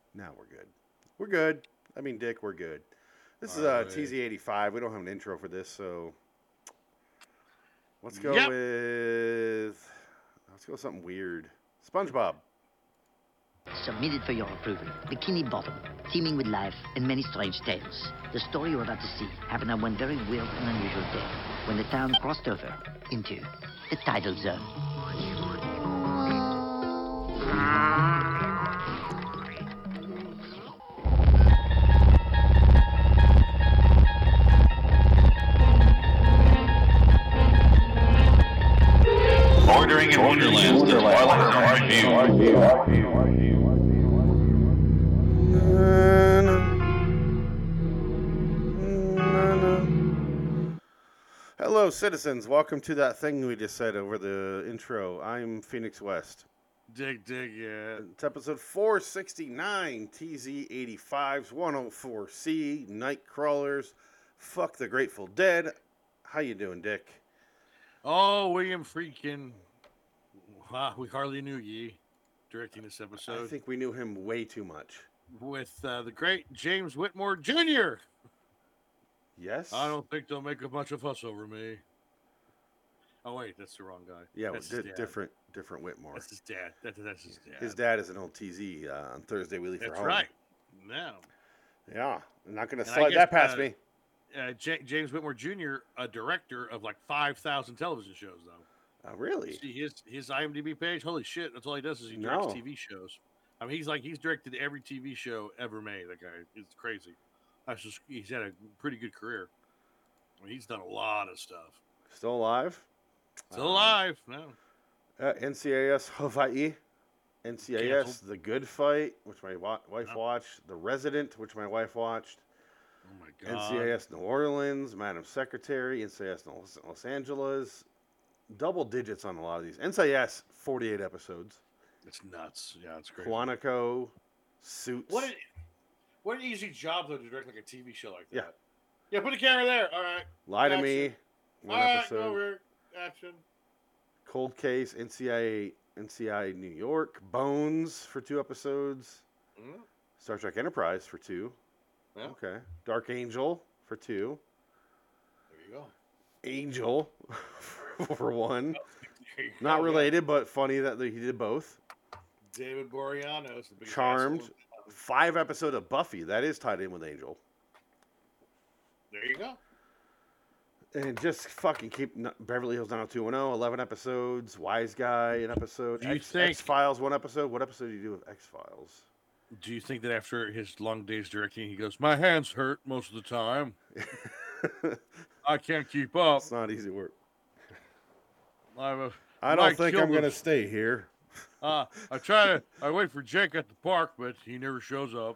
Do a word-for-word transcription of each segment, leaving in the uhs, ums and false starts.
Now we're good. We're good. I mean, Dick, we're good. This is Are uh, we? T Z eighty-five. We don't have an intro for this, so let's go Yep. with let's go with something weird. SpongeBob. Submitted for your approval. Bikini Bottom, teeming with life and many strange tales. The story you're about to see happened on one very weird and unusual day when the town crossed over into the tidal zone. Bordering in Wonderland, the Twilight Zone review. Hello, citizens. Welcome to that thing we just said over the intro. I'm Phoenix West. Dig, dig, yeah. It's episode four sixty-nine, T Z eighty-five's one oh four C, Nightcrawlers, Fuck the Grateful Dead. How you doing, Dick? Oh, William Friedkin. Wow, we hardly knew ye directing this I episode think we knew him way too much. with uh, the great James Whitmore Junior Yes? I don't think they'll make a bunch of fuss over me. Oh wait, that's the wrong guy. Yeah, that's di- his dad. different different Whitmore. That's his dad. That, that's his dad. His dad is an old T Z uh, on Thursday we leave That's for home. right. No. Yeah, I'm not going to And I slide guess, that past uh, me. Uh, J- James Whitmore Junior, a director of like five thousand television shows, though. Uh, really? See his his IMDb page. Holy shit! That's all he does is he directs No. T V shows. I mean, he's like he's directed every T V show ever made. That guy is crazy. That's just he's had a pretty good career. I mean, he's done a lot of stuff. Still alive? Still Um, alive? No. Uh, N C A S Hawaii. N C A S Canceled. The Good Fight, which my wa- wife No. watched. The Resident, which my wife watched. Oh my god. N C A S New Orleans, Madam Secretary, N C A S Los, Los Angeles. Double digits on a lot of these. N C A S, forty-eight episodes. It's nuts. Yeah, it's crazy. Quantico, Suits. What? An, what an easy job though to direct like a T V show like that. Yeah. Yeah. Put the camera there. All right. Lie to Action. Me, one All right. episode. Go over. Action. Cold Case, N C I A, N C I A New York. Bones for two episodes. Mm, Star Trek Enterprise for two. Yeah. Okay. Dark Angel for two. There you go. Angel for one. There you Not go, yeah. related, but funny that he did both. David Boreanaz, the biggest Charmed. asshole. Five episode of Buffy. That is tied in with Angel. There you go. And just fucking keep n- Beverly Hills nine oh two one oh. eleven episodes. Wise Guy, an episode. Do you X, think- X Files, one episode. What episode do you do with X Files? Do you think that after his long days directing, he goes, "My hands hurt most of the time. I can't keep up. It's not easy work. I'm a, I Might don't think kill I'm the- going to stay here. uh, I try to. I wait for Jake at the park, but he never shows up."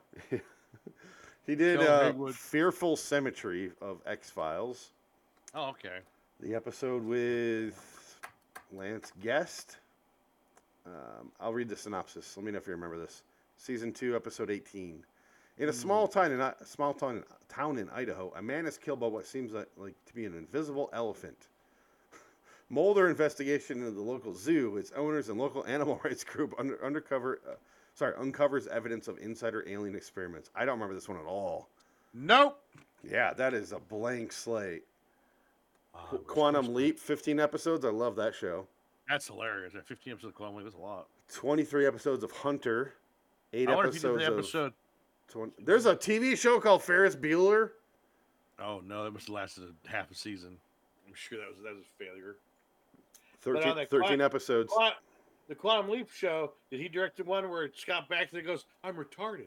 He did Shel uh, Haywood. Fearful Symmetry of X Files. Oh, okay. The episode with Lance Guest. Um, I'll read the synopsis. Let me know if you remember this. Season two, episode eighteen. In a small town in a small town in, town in Idaho, a man is killed by what seems like, like to be an invisible elephant. Mulder investigation into the local zoo, its owners, and local animal rights group under, undercover, uh, sorry, uncovers evidence of insider alien experiments. I don't remember this one at all. Nope. Yeah, that is a blank slate. Uh, Qu- Quantum Leap, fifteen episodes. I love that show. That's hilarious. That fifteen episodes of Quantum Leap is a lot. twenty-three episodes of Hunter. Eight I wonder if he did episodes the of. episode. twenty There's a T V show called Ferris Bueller. Oh no, that must have lasted a half a season. I'm sure that was that was a failure. thirteen, on that thirteen Quantum- episodes. Qua- The Quantum Leap show. Did he direct the one where Scott Bakula goes, "I'm retarded.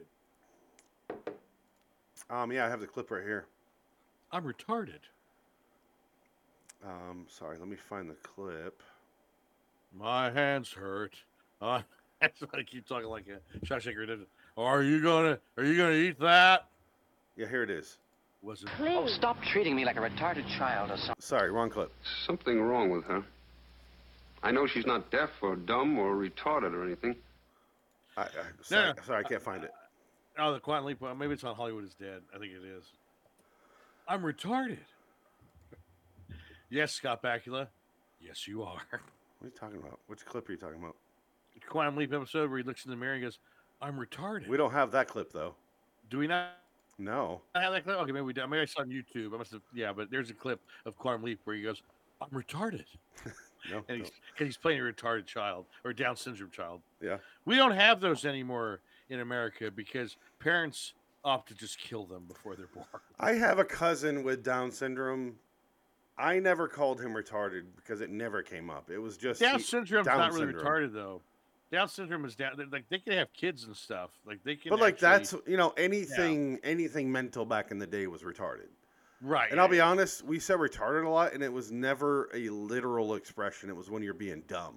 Um, yeah, I have the clip right here. I'm retarded. Um, sorry, let me find the clip. My hands hurt." Uh, that's why I keep talking like a shot shaker did. Are you gonna? Are you gonna eat that? Yeah, here it is. Was it? Oh, stop treating me like a retarded child or something. Sorry, wrong clip. Something wrong with her. I know she's not deaf or dumb or retarded or anything. I, I, sorry, no. sorry, I can't find it. Oh, the Quantum Leap. uh, Maybe it's on Hollywood is Dead. I think it is. I'm retarded. Yes, Scott Bakula. Yes, you are. What are you talking about? Which clip are you talking about? Quantum Leap episode where he looks in the mirror and goes, I'm retarded. We don't have that clip though. Do we not No. have that clip? Okay, maybe we do. Maybe I saw it on YouTube. I must have. Yeah, but there's a clip of Quantum Leap where he goes, "I'm retarded," No. and no. he's because he's playing a retarded child or Down syndrome child. Yeah. We don't have those anymore in America because parents opt to just kill them before they're born. I have a cousin with Down syndrome. I never called him retarded because it never came up. It was just Down he- syndrome's Down not really syndrome. retarded though. Down syndrome is down. Like they can have kids and stuff. Like they can. But like actually- that's you know anything anything mental back in the day was retarded. right. And yeah, I'll be yeah. honest, we said retarded a lot, and it was never a literal expression. It was when you're being dumb.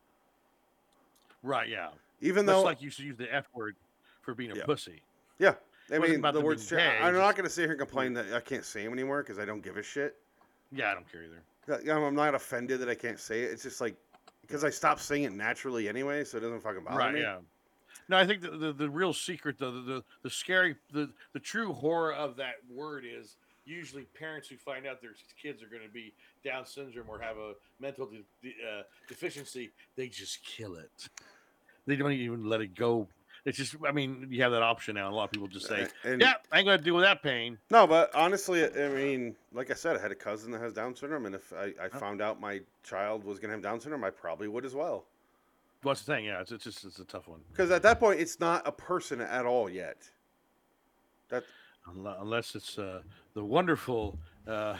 Right. Yeah. Even Much though, like you used to use the F word for being a Yeah. pussy. yeah, I wasn't mean about the them words. being cha- gay, I'm just- not going to sit here and complain that I can't say them anymore because I don't give a shit. Yeah, I don't care either. Yeah, I'm not offended that I can't say it. It's just like because I stopped saying it naturally anyway, so it doesn't fucking bother Right. me. Yeah. No, I think the, the, the real secret, though, the, the the scary, the the true horror of that word is usually parents who find out their kids are going to be Down syndrome or have a mental de- de- uh, deficiency, they just kill it. They don't even let it go. It's just, I mean, you have that option now. And a lot of people just say, And- "Yeah, I ain't going to deal with that pain." No, but honestly, I mean, like I said, I had a cousin that has Down syndrome, and if I, I found out my child was going to have Down syndrome, I probably would as well. What's the thing? Yeah, it's, it's just it's a tough one. Because at that point, it's not a person at all yet. That Unle- Unless it's uh, the wonderful uh,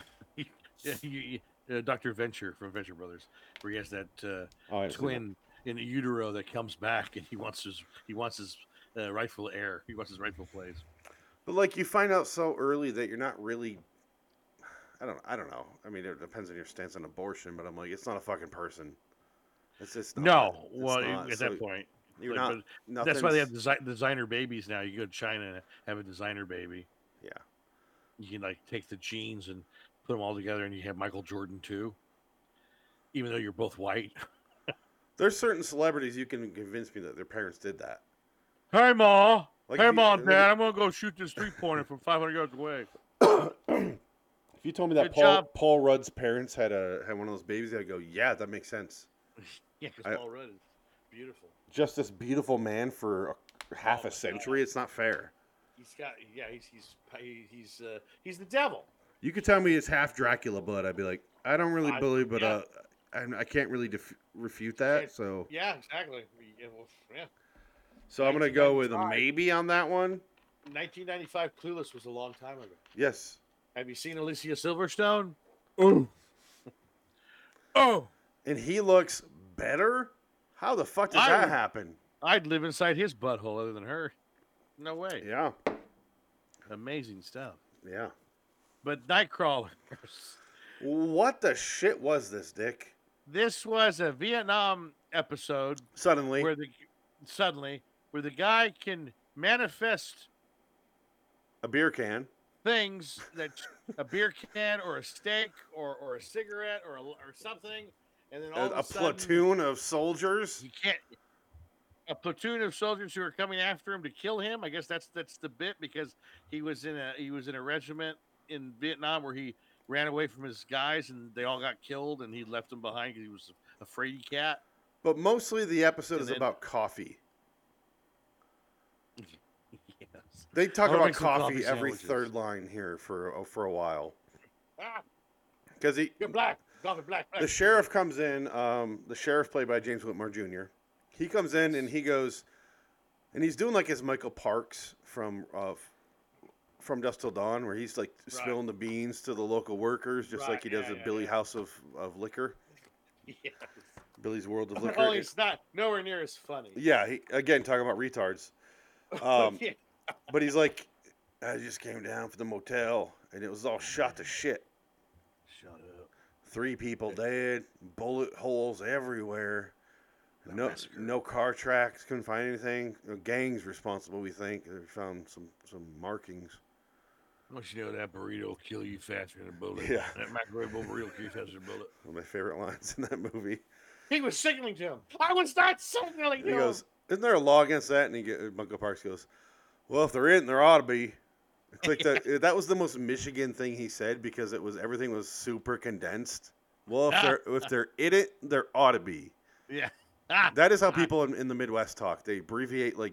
uh, Doctor Venture from Venture Brothers, where he has that uh, oh, I see twin in the utero that comes back, and he wants his he wants his uh, rightful heir. He wants his rightful place. that. But like, you find out so early that you're not really. I don't. I don't know. I mean, it depends on your stance on abortion, but I'm like, it's not a fucking person. It's just not. No, It's well, not. at So that point, you're like, not. but that's why they have nothing's- desi- designer babies now. You go to China and have a designer baby. Yeah. You can like take the genes and put them all together, and you have Michael Jordan too. Even though you're both white. There's certain celebrities you can convince me that their parents did that. Hey, Ma. Like, hey, if you- Ma, like, Dad. I'm gonna go shoot this three pointer from five hundred yards away. If you told me that Good Paul job. Paul Rudd's parents had a had one of those babies, I'd go, yeah, that makes sense. Yeah, I- because Paul Rudd is beautiful. Just this beautiful man for a, half Oh a my century. It's not fair. He's got yeah. He's he's he's uh, he's the devil. You could tell me it's half Dracula blood. I'd be like, I don't really I- believe, but yeah. uh, I, I can't really def- refute that. Can't- So, Yeah, exactly. Yeah, well, yeah. so I'm gonna go with a nineteen ninety-five. maybe on that one. nineteen ninety-five Clueless was a long time ago. Yes. Have you seen Alicia Silverstone? Oh. Oh. And he looks better. How the fuck does I that would- happen? I'd live inside his butthole other than her. No way. Yeah. Amazing stuff. Yeah. But Nightcrawlers. What the shit was this, Dick? This was a Vietnam episode Suddenly. where the suddenly where the guy can manifest A beer can. things that a beer can or a steak or, or a cigarette or a, or something, and then all A, of a, a sudden, platoon of soldiers. He can't. A platoon of soldiers who are coming after him to kill him. I guess that's that's the bit because he was in a he was in a regiment in Vietnam where he ran away from his guys and they all got killed and he left them behind because he was a fraidy cat. But mostly the episode And is then- about coffee. Yes. They talk I wanna about make some coffee, coffee every sandwiches. third line here for oh, for a while. Ah, Because he, you're black. Coffee black. black. the sheriff comes in. Um, the sheriff played by James Whitmore Junior He comes in and he goes, and he's doing like his Michael Parks from uh, from Dusk Till Dawn, where he's like Right. spilling the beans to the local workers, just Right, like he does yeah, at yeah, Billy yeah. House of, of Liquor, Yes. Billy's World of Liquor. Only it's not nowhere near as funny. Yeah, he, again talking about retards. Um, Yeah. But he's like, I just came down for the motel, and it was all shot to shit. Shut up. Three people dead, bullet holes everywhere. The No, massacre. no car tracks. Couldn't find anything. The gang's responsible. We think they found some some markings. Once you know that burrito will kill you faster than a bullet. Yeah. That microwave burrito will kill you faster than a bullet. One of my favorite lines in that movie. He was signaling to him. I was not signaling He to goes, him. "Isn't there a law against that?" And he get, Michael Parks goes, "Well, if there isn't, there ought to be." It's like that. That was the most Michigan thing he said because it was everything was super condensed. Well, if there if there isn't, there ought to be. Yeah. Ah, That is how people in, in the Midwest talk. They abbreviate like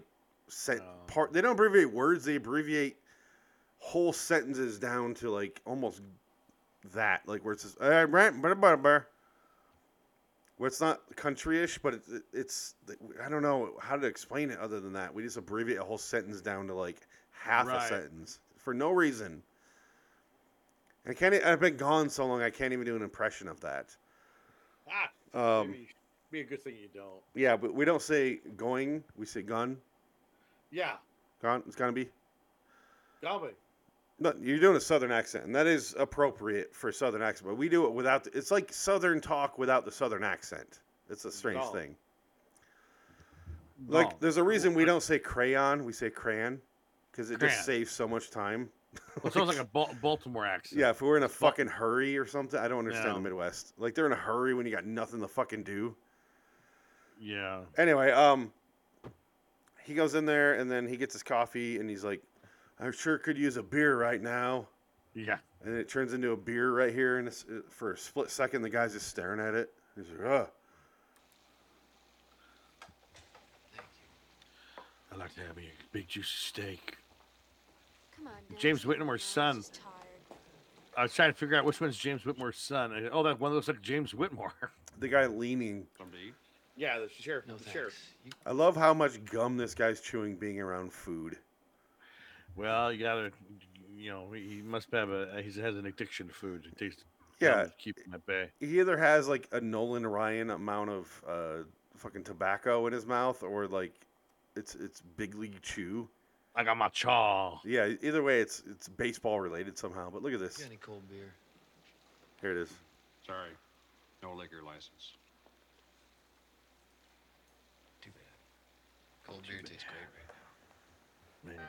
Sen- Oh. part. They don't abbreviate words. They abbreviate whole sentences down to like almost that, like where it says "Eh, brr, brr, brr, brr." Where it's not country-ish, but it's, it's I don't know how to explain it other than that. We just abbreviate a whole sentence down to like half Right. a sentence for no reason. I can't. e- I've been gone so long. I can't even do an impression of that. Ah, Um, maybe be a good thing you don't. yeah, but we don't say going. We say gun. Yeah, Gone. It's gonna be. Gumby. No, you're doing a southern accent, and that is appropriate for a southern accent. But we do it without. The, it's like southern talk without the southern accent. It's a strange Gone. thing. Like, Gone. there's a reason we don't say crayon. We say crayon because it Crayon. just saves so much time. Well, it sounds like a Bal- Baltimore accent. Yeah, if we were in a It's Bal- fucking hurry or something, I don't understand No. the Midwest. Like they're in a hurry when you got nothing to fucking do. Yeah. Anyway, um, he goes in there and then he gets his coffee and he's like, "I sure could use a beer right now." Yeah. And it turns into a beer right here, and it's, uh, for a split second, the guy's just staring at it. He's like, "Ugh." I'd like to have me a big juicy steak. Come on, Dad, James stop Whitmore's now, son. she's tired. I was trying to figure out which one's James Whitmore's son. I- Oh, that one looks like James Whitmore. The guy leaning. Yeah, the sheriff. No the thanks. sheriff. You, I love how much gum this guy's chewing being around food. Well, you gotta, you know, he must have a. He has an addiction to food. It takes. Yeah. time to keep him at bay. He either has like a Nolan Ryan amount of uh, fucking tobacco in his mouth, or like it's it's big league chew. I got my chaw. Yeah, either way, it's it's baseball related somehow. But look at this. got any cold beer? Here it is. Sorry, no liquor license. Too bad. Cold beer tastes great right Man,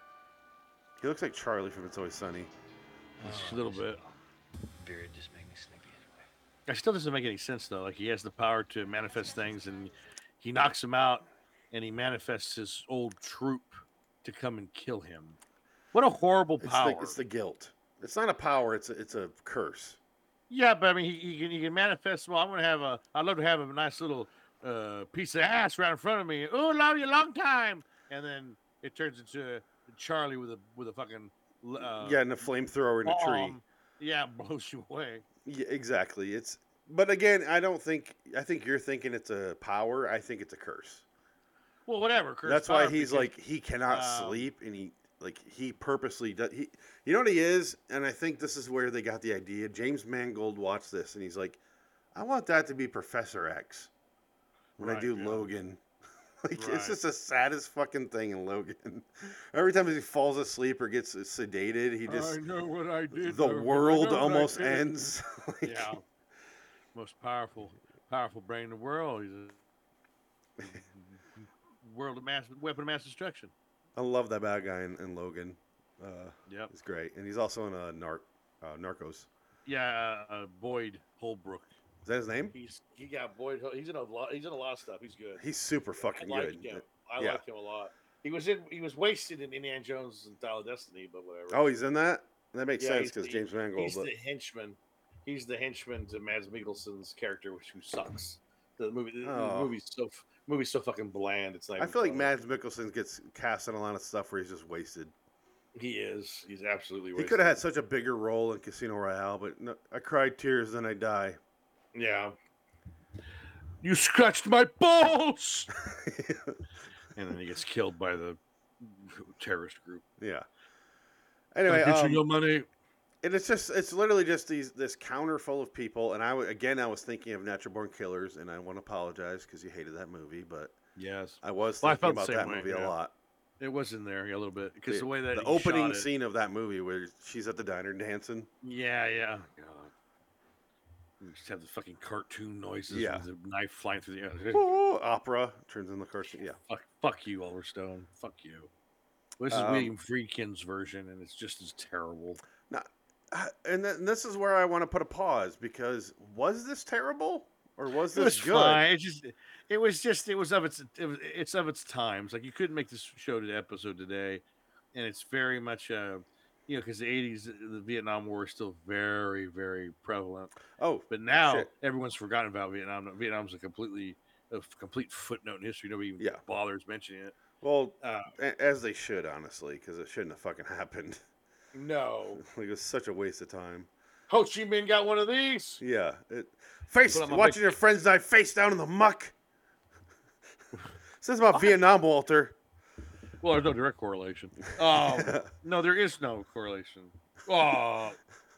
He looks like Charlie from It's Always Sunny. just a little bit. now. Beer would just make me sleepy anyway. It still doesn't make any sense though. Like he has the power to manifest things, and he knocks them out, and he manifests his old troop to come and kill him. What a horrible It's power! the, it's the guilt. It's not a power. It's a, it's a curse. Yeah, but I mean, he, he can he can manifest. Well, I'm gonna have a. I'd love to have a nice little uh, piece of ass right in front of me. Oh, love you, long time. And then it turns into Charlie with a with a fucking uh, Yeah, and a flamethrower in a tree. bomb. Yeah, blows you away. Yeah, exactly. It's but again, I don't think I think you're thinking it's a power. I think it's a curse. Well, whatever. Curse That's why power, he's because- like he cannot um, sleep, and he like he purposely does. He, you know what he is, and I think this is where they got the idea. James Mangold watched this, and he's like, I want that to be Professor X when I Right, do yeah. Logan. Like Right. it's just the saddest fucking thing in Logan. Every time he falls asleep or gets sedated, he just I know what I did. the Logan. I world know what I almost did. ends. Like, Yeah. Most powerful, powerful brain in the world. He's a world of mass weapon of mass destruction. I love that bad guy in, in Logan. Uh, Yep. He's great, and he's also in uh, Narc, uh, Narcos. Yeah, uh, Boyd Holbrook. Is that his name? He's he got Boyd. Hol- He's in a lot. He's in a lot of stuff. He's good. He's super I fucking like good. him. I Yeah. like him a lot. He was in. He was wasted in Indiana Jones and Dial of Destiny, but whatever. Oh, he's in that. That makes Yeah, sense he's because the- James Mangold. He's But the henchman. He's the henchman to Mads Mikkelsen's character, which who sucks. The movie. The, Oh. the movie's so f- movie's so fucking bland. It's not. I even feel like funny. Mads Mikkelsen gets cast in a lot of stuff where he's just wasted. He is. He's absolutely. He Wasted. could have had such a bigger role in Casino Royale, but no, I cried tears, then I die. Yeah. You scratched my balls. And then he gets killed by the terrorist group. Yeah. Anyway, I'll get you um, your money. and it's just it's literally just these this counter full of people, and I w- again I was thinking of Natural Born Killers, and I want to apologize because you hated that movie, but Yes. I was Well, I thinking felt the about same that way, movie yeah. a lot. It was in there a little bit because the, way that the he opening shot it- scene of that movie where she's at the diner dancing. Yeah, yeah. God. We just have the fucking cartoon noises. Yeah. With the knife flying through the air. Ooh, opera turns into cartoon. Yeah. Fuck, fuck you, Oliver Stone. Fuck you. This is Um, William Friedkin's version, and it's just as terrible. Now, uh, and, th- and this is where I want to put a pause because was this terrible or was It this was good? fine. It just, it was just, it was of its, it was, it's of its times. Like you couldn't make this show to the episode today, and it's very much, uh, you know, because the eighties, the Vietnam War is still very, very prevalent. Oh, But now shit. everyone's forgotten about Vietnam. Vietnam's a completely, a f- complete footnote in history. Nobody even Yeah. bothers mentioning it. Well, Uh, a- as they should, honestly, because it shouldn't have fucking happened. no. Like, it was such a waste of time. Ho Chi Minh got one of these. Yeah. It, face Put on my watching big- your friends die face down in the muck. Says about Vietnam, Walter. Well, there's no direct correlation. Um, no, there is no correlation. Oh,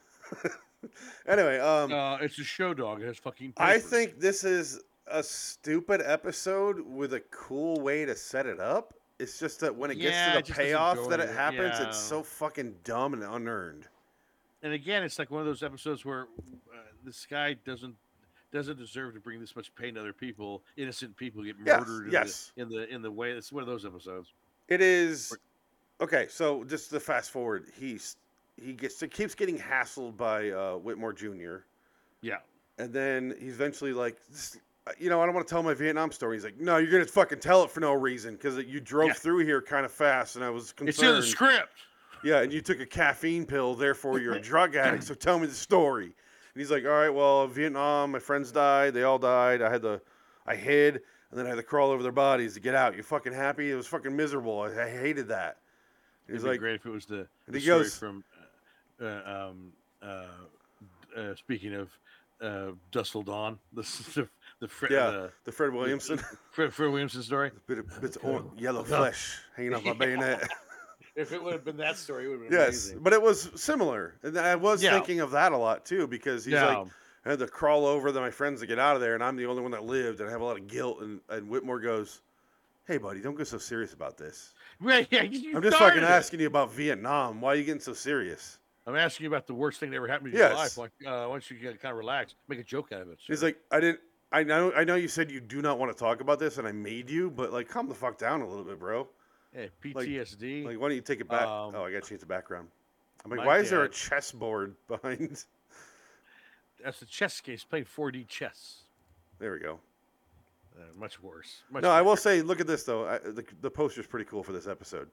Anyway, um, uh, it's a show dog. It has fucking. I papers. think this is a stupid episode with a cool way to set it up. It's just that when it Yeah, gets it to just the doesn't payoff go that it anywhere. happens, Yeah. it's so fucking dumb and unearned. And again, it's like one of those episodes where uh, this guy doesn't doesn't deserve to bring this much pain to other people. Innocent people get Yes, murdered. yes. In the, in the in the way. It's one of those episodes. It is okay. So just to fast forward, he's he gets he keeps getting hassled by uh, Whitmore Junior Yeah. And then he's eventually like, "This- you know, I don't want to tell my Vietnam story. He's like, no, you're gonna fucking tell it for no reason because you drove Yeah. through here kind of fast, and I was concerned. It's in the script. Yeah, and you took a caffeine pill, therefore you're a drug addict. So tell me the story. And he's like, all right, well, Vietnam, my friends died. They all died. I had to, I hid, and then I had to crawl over their bodies to get out. You fucking happy? It was fucking miserable. I, I hated that. It'd He's be like, great if it was the, and the he story goes- from. Uh, uh, um, uh, uh, speaking of uh, Dustle Dawn, the the the, Fred, yeah, the the Fred Williamson, Fred, Fred Williamson story. bit of, bits of or- yellow flesh hanging off my bayonet. If it would have been that story, it would have been Yes, amazing. but it was similar. And I was Yeah. thinking of that a lot too because he's Yeah. like, I had to crawl over to my friends to get out of there, and I'm the only one that lived, and I have a lot of guilt. And, and Whitmore goes, hey, buddy, don't get so serious about this. Right, yeah, you I'm just started fucking it. asking you about Vietnam. Why are you getting so serious? I'm asking you about the worst thing that ever happened in your Yes. life. Like, uh, once you get kind of relaxed, make a joke out of it. He's sir. like, I didn't. I know. I know you said you do not want to talk about this, and I made you, but like, calm the fuck down a little bit, bro. hey, P T S D. Like, why don't you take it back? Um, oh, I gotta change the background. I'm like, my why is there a dad- chessboard behind? That's a chess case playing four D chess. There we go. Uh, much worse. Much No, I worse. will say, look at this though. I, the the poster's pretty cool for this episode.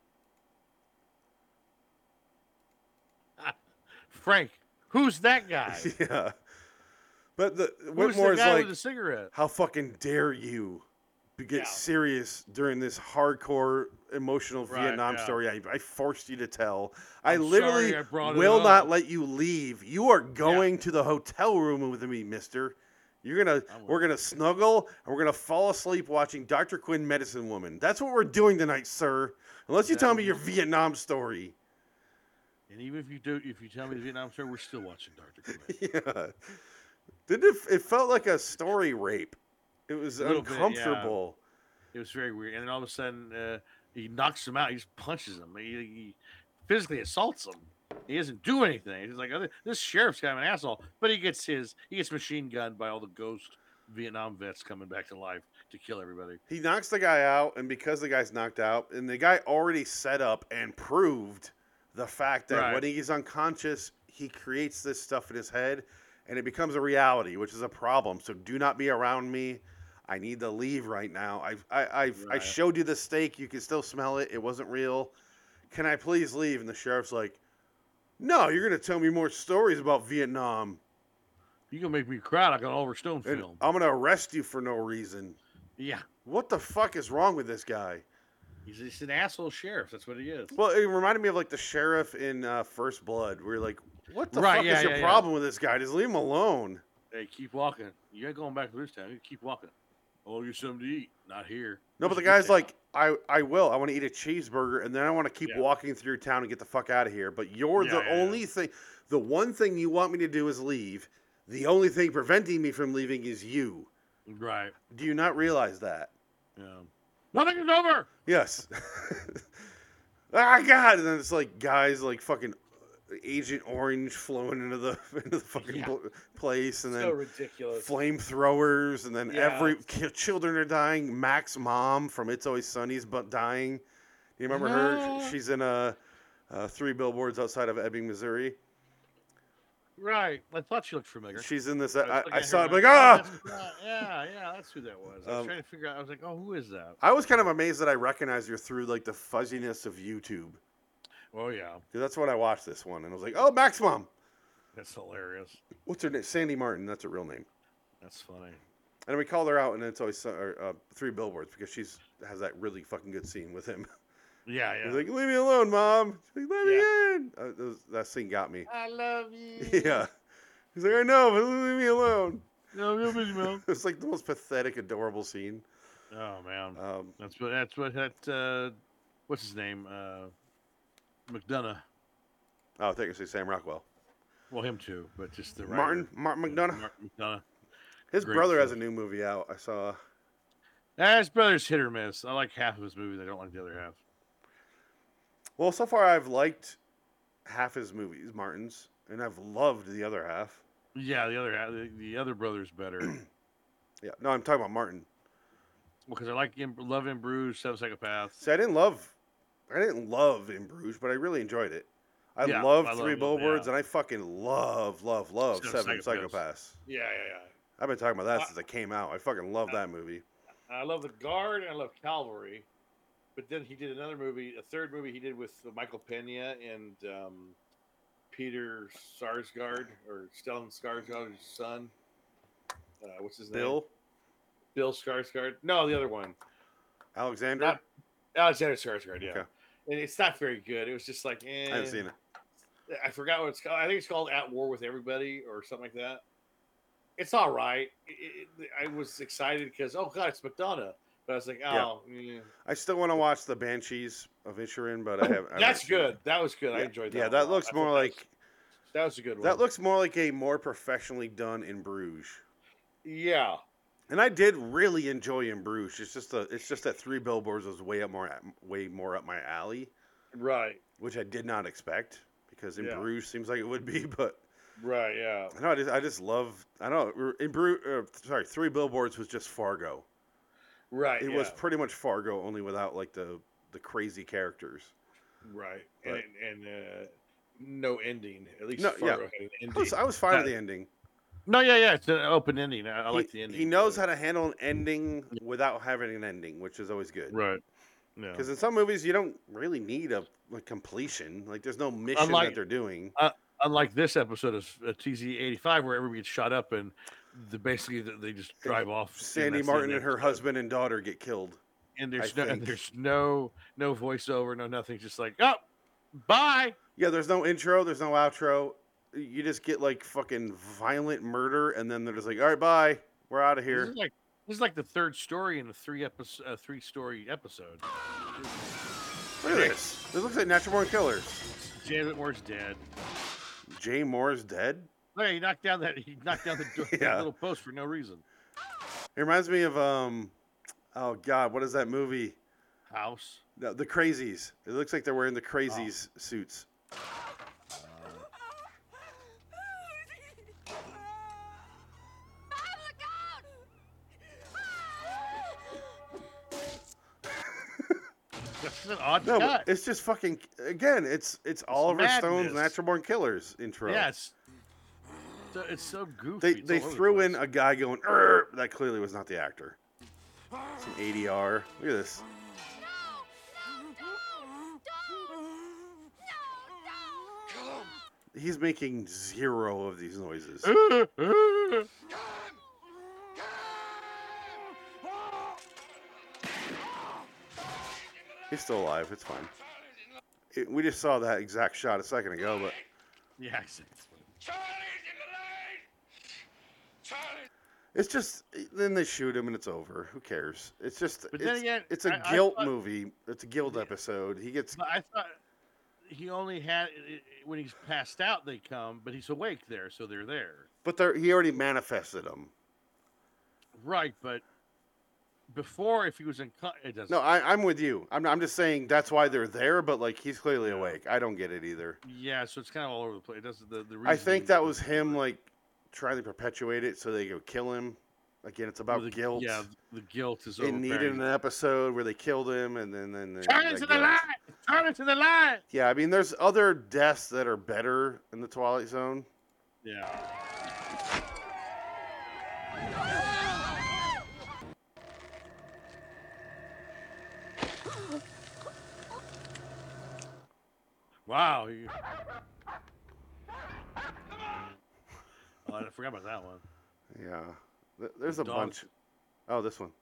Frank, who's that guy? Yeah. But the Who's the Whitmore's guy like, with the cigarette? how fucking dare you be- get Yeah. serious during this hardcore emotional Right, Vietnam yeah. story I, I forced you to tell. I I'm literally sorry I brought it will up." not let you leave. You are going to the hotel room with me, mister. You're gonna I'm we're gonna snuggle and we're gonna fall asleep watching Doctor Quinn Medicine Woman. That's what we're doing tonight, sir. Unless you That tell would me be- your Vietnam story. And even if you do, if you tell me the Vietnam story, we're still watching Doctor Quinn. Yeah. Did it it felt like a story rape. It was A little bit, yeah. uncomfortable. It was very weird. And then all of a sudden, uh, he knocks him out. He just punches him. He, he physically assaults him. He doesn't do anything. He's like, oh, this sheriff's kind of an asshole. But he gets his he gets machine gunned by all the ghost Vietnam vets coming back to life to kill everybody. He knocks the guy out, and because the guy's knocked out, and the guy already set up and proved the fact that Right. when he's unconscious, he creates this stuff in his head, and it becomes a reality, which is a problem. So do not be around me. I need to leave right now. I've, I, I've, I Right. showed you the steak. You can still smell it. It wasn't real. Can I please leave? And the sheriff's like, no, you're going to tell me more stories about Vietnam. You gonna make me cry like an Oliver Stone And film. I'm going to arrest you for no reason. Yeah, What the fuck is wrong with this guy? he's, he's an asshole sheriff. That's what he is. Well, it reminded me of like the sheriff in uh, First Blood, where you're like, what the Right, fuck yeah, is your yeah, yeah. problem with this guy? Just leave him alone. Hey, keep walking. You ain't going back to this town. You keep walking. Oh, you something to eat. Not here. No, but This the is this guy's town. like, I, I will. I want to eat a cheeseburger, and then I want to keep Yeah. walking through town and get the fuck out of here. But you're the Yeah, yeah, yeah. only thing, the one thing you want me to do is leave. The only thing preventing me from leaving is you. right. Do you not realize that? Yeah. Nothing is over. Yes. Ah, God. And then it's like guys like fucking Agent Orange flowing into the into the fucking Yeah. pl- place, and So then ridiculous. flamethrowers, and then Yeah. every ki- children are dying. Mac's mom from It's Always Sunny's but dying. You remember her? No. She's in a, uh three billboards outside of Ebbing, Missouri. Right. I thought she looked familiar. She's in this. was I, looking I at saw her it. and Like, I ah! was like, "Oh, that's- yeah, yeah, that's who that was. I was Um, trying to figure out. I was like, oh, who is that? I was kind of amazed that I recognized her through like the fuzziness of YouTube. Oh yeah, 'Cause that's when I watched this one, and I was like, oh, Mac's mom. that's hilarious. What's her name? Sandy Martin. That's her real name. That's funny. And we called her out, and it's always uh, uh, Three Billboards because she's has that really fucking good scene with him. Yeah, yeah. He's like, "Leave me alone, mom." She's like, "Let Yeah. me in." Uh, those, that scene got me. I love you. Yeah. He's like, "I know, but leave me alone." No, no, Minnie Mouse. It's like the most pathetic, adorable scene. Oh man, Um, that's what that's what that uh, what's his name uh, McDonough. oh, I think I say Sam Rockwell. Well, him too, but just the Martin writer. Martin McDonough. Martin McDonough. His Great brother has a stuff. new movie out. I saw. Ah, his brother's hit or miss. I like half of his movies. I don't like the other half. Well, so far I've liked half his movies, Martin's, and I've loved the other half. Yeah, the other half, the, the other brother's better. Well, Yeah, no, I'm talking about Martin. because I like in, Love in Bruges, Seven Psychopaths. See, I didn't love, I didn't love In Bruges, but I really enjoyed it. I Yeah, love I love Three it, Billboards, yeah. and I fucking love, love, love Seven Seven Psychopaths. Psychopaths. Yeah, yeah, yeah. I've been talking about that I- since it came out. I fucking love that movie. I love The Guard and I love Cavalry. But then he did another movie, a third movie he did with Michael Pena and um, Peter Sarsgaard, or Stellan Skarsgård's son. Uh, what's his name? Bill, Bill Skarsgård. No, the other one. Alexander. Not Alexander Skarsgård, yeah. Okay. And it's not very good. It was just like, eh. I haven't seen it. I forgot what it's called. I think it's called At War with Everybody or something like that. It's all right. It, it, I was excited because, oh, God, it's McDonough. But I was like, oh, yeah. I still want to watch the Banshees of Inisherin, but I have. I That's haven't seen it. good. That was good. I Yeah, enjoyed that. Yeah, one that a lot. looks I more thought that like was- that was a good one. that looks more like a more professionally done In Bruges. Yeah. And I did really enjoy In Bruges. It's just a, it's just that Three Billboards was way up more, way more up my alley, Right. which I did not expect because In Yeah. Bruges seems like it would be. But Right. Yeah. I know I just, I just love. I know In Bruges. Uh, sorry, Three Billboards was just Fargo. Right. It yeah. was pretty much Fargo, only without like the the crazy characters. Right. But- and and uh, no ending. At least No, Fargo yeah. had an I ending. was, I was fine with Yeah. the ending. No, yeah, yeah. It's an open ending. I, I like he, the ending. He knows so- how to handle an ending without having an ending, which is always good. Right. Yeah. Because in some movies, you don't really need a, a completion. Like, there's no mission Unlike- that they're doing. Unlike this episode of uh, T Z eighty-five, where everybody gets shot up and the, basically th- they just drive off. and Sandy that's the Martin end and her of the episode. husband and daughter get killed. And there's I no, and think. there's no, no voiceover, no nothing. Just like, oh, bye. Yeah, there's no intro, there's no outro. You just get like fucking violent murder, and then they're just like, all right, bye. We're out of This here. is like this is like the third story in a three episode, uh, three story episode. Look at this. This looks like Natural Born Killers. Janet Moore's dead. Jay Moore's dead. Look, he knocked down that he knocked down the door, that Yeah. little post for no reason. It reminds me of um, oh god, what is that movie? House. The, the Crazies. It looks like they're wearing the Crazies suits. That's an odd No, cut. but it's just fucking. Again, it's it's Oliver Stone's madness. Natural Born Killers intro. Yeah, it's so, it's so goofy. They It's they all over the threw in place. a guy going. "Arr!" That clearly was not the actor. Some A D R. Look at this. He's making zero of these noises. He's still alive. It's fine. It, we just saw that exact shot a second ago, but Yeah, exactly. it's just then they shoot him and it's over. Who cares? It's just But then it's, again, it's a I- I guilt thought- movie. It's a guilt episode. He gets But I thought he only had when he's passed out. They come, but he's awake there, so they're there. but there he already manifested them. Right, but before, if he was in, co- it doesn't. No, I, I'm with you. I'm I'm just saying that's why they're there. But like he's clearly awake. I don't get it either. Yeah, so it's kind of all over the place. It doesn't. The, the I think reasoning- that was him like trying to perpetuate it so they could kill him. Again, it's about the, guilt. Yeah, the guilt is It needed overbearing. an episode where they killed him, and then then they- Turn that it to the guilt. light. Turn it to the light. Yeah, I mean, there's other deaths that are better in the Twilight Zone. Yeah. Wow. you- Oh, I forgot about that one. Yeah. Th- There's a Dogs. bunch. Oh, this one.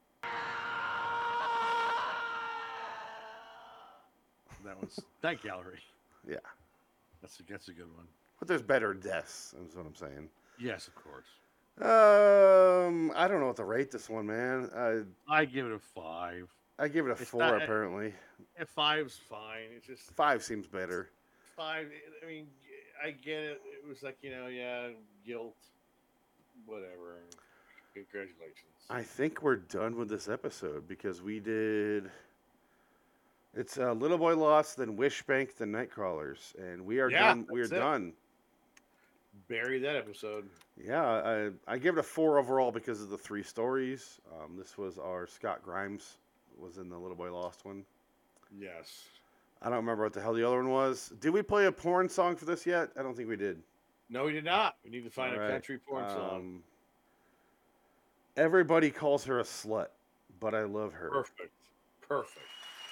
That was Night Gallery. Yeah. That's a, that's a good one. But there's better deaths, is what I'm saying. Yes, of course. Um, I don't know what to rate this one, man. I I give it a five. I give it a It's four, not- apparently. A five's fine. It's just Five seems better. five. I mean, I get it. It was like, you know, yeah, guilt, whatever. Congratulations. I think we're done with this episode because we did. It's uh, Little Boy Lost, then Wishbank, then Nightcrawlers, and we are Yeah, done. We are that's it. done. Bury that episode. Yeah, I, I give it a four overall because of the three stories. Um, this was our Scott Grimes was in the Little Boy Lost one. Yes. I don't remember what the hell the other one was. Did we play a porn song for this yet? I don't think we did. No, we did not. We need to find All a right. country porn song. Um, Everybody calls her a slut, but I love her. Perfect. Perfect.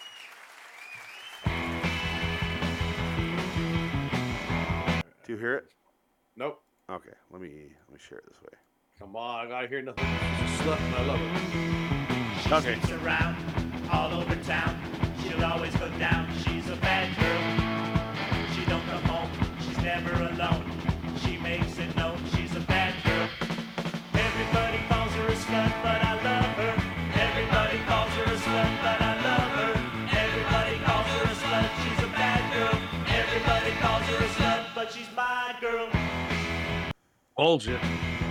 Do you hear it? Nope. Okay, let me let me share it this way. Come on, I gotta hear nothing. She's a slut and I love her. She Okay. sneaks around all over town. She'll always go down. She's a bad girl. She don't come home. She's never alone. She makes it known she's a bad girl. Everybody calls her a slut, but I love her. Everybody calls her a slut, but I love her. Everybody calls her a slut. She's a bad girl. Everybody calls her a slut, but she's my girl. Bullshit.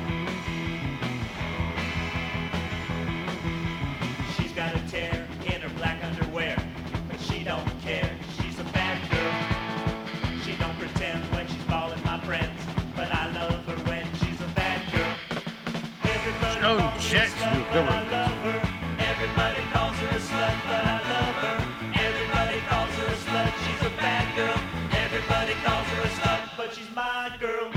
She's got a tear in her black underwear, but she don't care. She's a bad girl. She don't pretend when she's calling my friends, but I love her when she's a bad girl. Everybody Joan calls her a Jett's slut, new but cover. I love her. Everybody calls her a slut, but I love her. Everybody calls her a slut. She's a bad girl. Everybody calls her a slut, but she's my girl.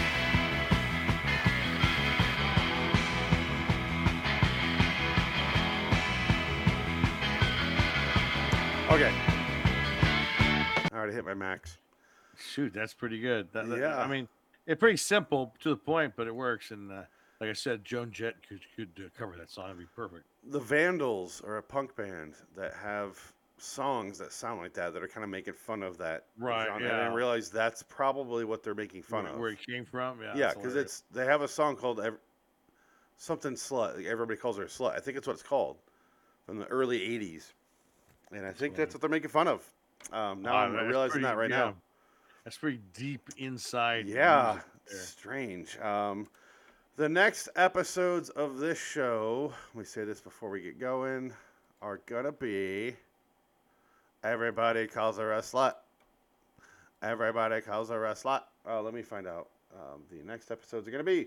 Okay. I already hit my max. Shoot, that's pretty good. That, that- Yeah. I mean, it's pretty simple to the point, but it works. And uh, like I said, Joan Jett could, could uh, cover that song. It'd be perfect. The Vandals are a punk band that have songs that sound like that that are kind of making fun of that Right, genre. I yeah. didn't realize that's probably what they're making fun where, of. where it came from. Yeah, yeah, that's because hilarious. it's they have a song called Ev- something slut. Like, everybody calls her a slut. I think it's what it's called from the early eighties, and I think that's what they're making fun of. Um, now Ah, I'm that's realizing pretty- that right yeah. now. That's pretty deep inside. Yeah, music there. strange. Um, the next episodes of this show, let me say this before we get going, are gonna be Everybody Calls Her a Slut. Everybody Calls Her a Slut. Oh, let me find out. Um, the next episodes are gonna be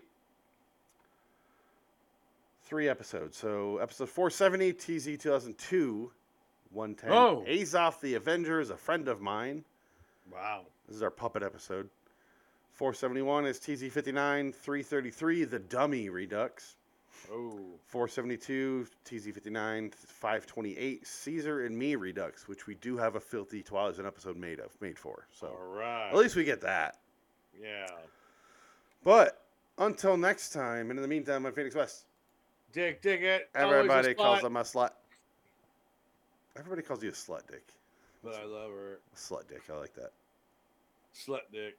three episodes. So episode four seventy, T Z two thousand two, one ten. Oh. Azoth the Avenger is a friend of mine. Wow. This is our puppet episode. four seventy-one is T Z fifty-nine, three thirty-three, The Dummy Redux. Oh. four seventy-two, T Z fifty-nine, five twenty-eight, Caesar and Me Redux, which we do have a Filthy Twilight Zone episode made of, made for. So All right. at least we get that. Yeah. But until next time, and in the meantime, I'm Phoenix West. Dig, dig it. Always a Everybody calls slut. them a slut. Everybody calls you a slut, Dick. But I love her. A slut, Dick. I like that. Slut dick.